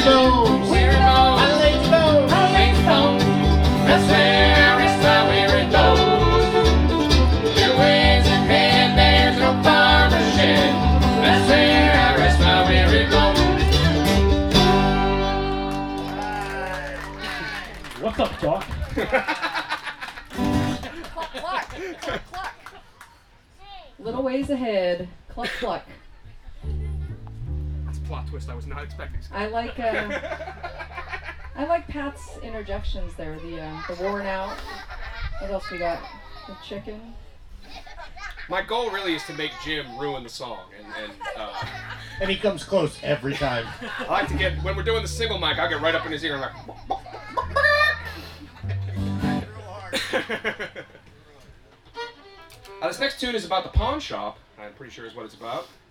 bones. Weary bones. My lazy bones. My lazy bones. That's where I rest my weary bones. Little ways ahead, there's no farmer's shed. That's where I rest my weary bones. What's up, Doc? Cluck, cluck, cluck, cluck. Little ways ahead. Cluck, cluck. That's a plot twist I was not expecting. I like Pat's interjections there. The worn out. What else we got? The chicken. My goal really is to make Jim ruin the song, And he comes close every time. I like to get, when we're doing the single mic, I'll get right up in his ear and like. This next tune is about the pawn shop. I'm pretty sure is what it's about.